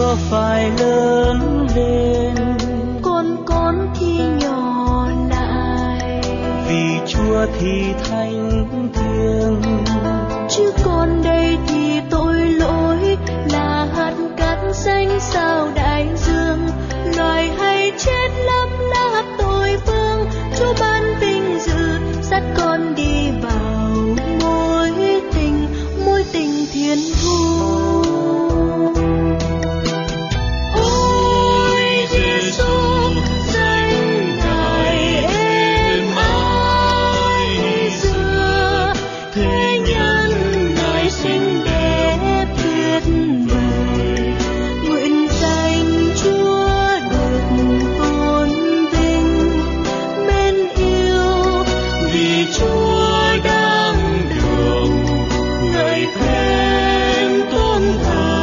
Chúa phải lớn lên, con thì nhỏ lại, vì Chúa thì thánh thiêng, chứ con đây thì tội lỗi, là hạt cát xanh sao đại dương, loài hay chết lấp láp tội vương. Chúa ban vinh dự dắt con đi vào mối tình thiên thu. Ôi Giêsu, danh Ngài êm ái xưa, thế nhân Ngài xinh đẹp tuyệt vời, nguyện danh Chúa được tôn vinh mến yêu, vì Chúa đáng được ngợi khen tôn thờ.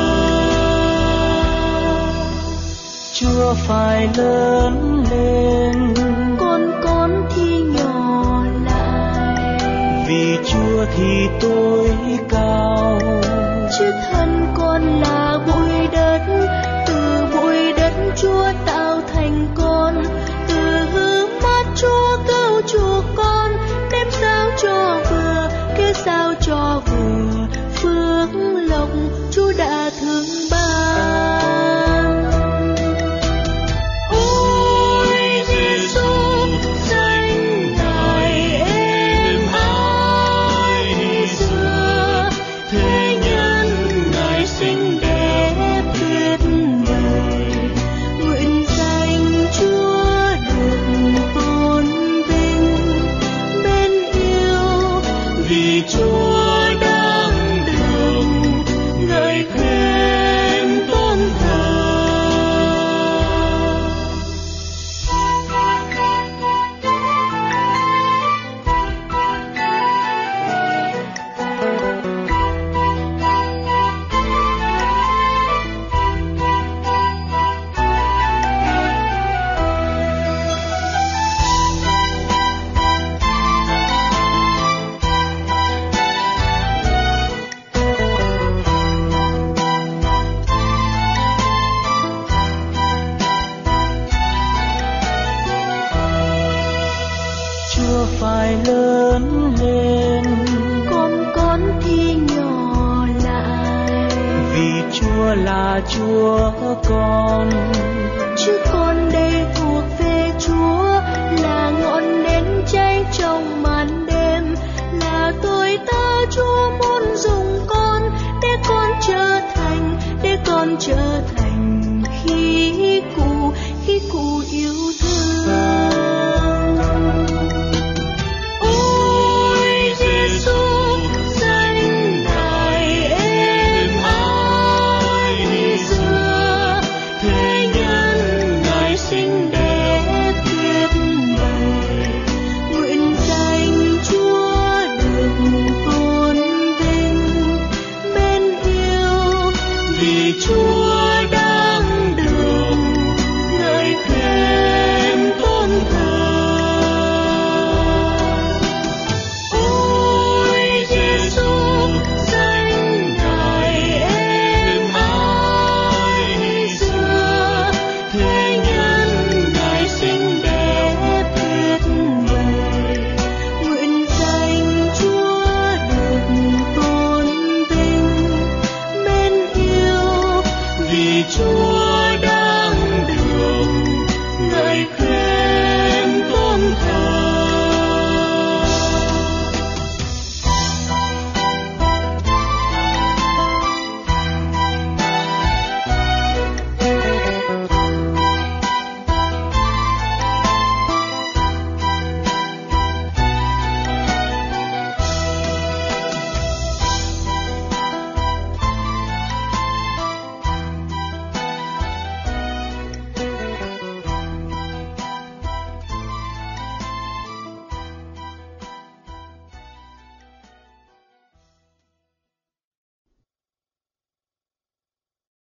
Chúa phải lớn lên, Con thì nhỏ lại, vì Chúa thì tối cao, chứ thân con là bụi đất, từ bụi đất Chúa tạo thành con, từ mắt Chúa cứu chuộc con, đem sao cho vừa, kêu sao cho vừa, phước lộc Chúa đã thương ban. Ôi Giêsu, danh Ngài êm ái xưa, thế nhân Ngài xinh đẹp tuyệt vời, nguyện danh Chúa được tôn vinh mến yêu, vì Chúa đáng được ngợi khen tôn thờ. Chúa phải lớn lên, Con thì nhỏ lại, vì Chúa là Chúa con, chứ con đây thuộc về Chúa, là ngọn nến cháy trong màn đêm, là tôi tớ Chúa muốn dùng con, để con trở thành khí cụ yêu thương. Ôi Giêsu, danh Ngài êm ái xưa, thế nhân Ngài xinh đẹp tuyệt vời, nguyện danh Chúa được tôn vinh mến yêu, vì Chúa đáng được ngợi khen tôn thờ. Ôi Giêsu, danh Ngài êm ái xưa, thế nhân Ngài xinh đẹp tuyệt vời, nguyện danh Chúa được tôn vinh mến yêu, vì Chúa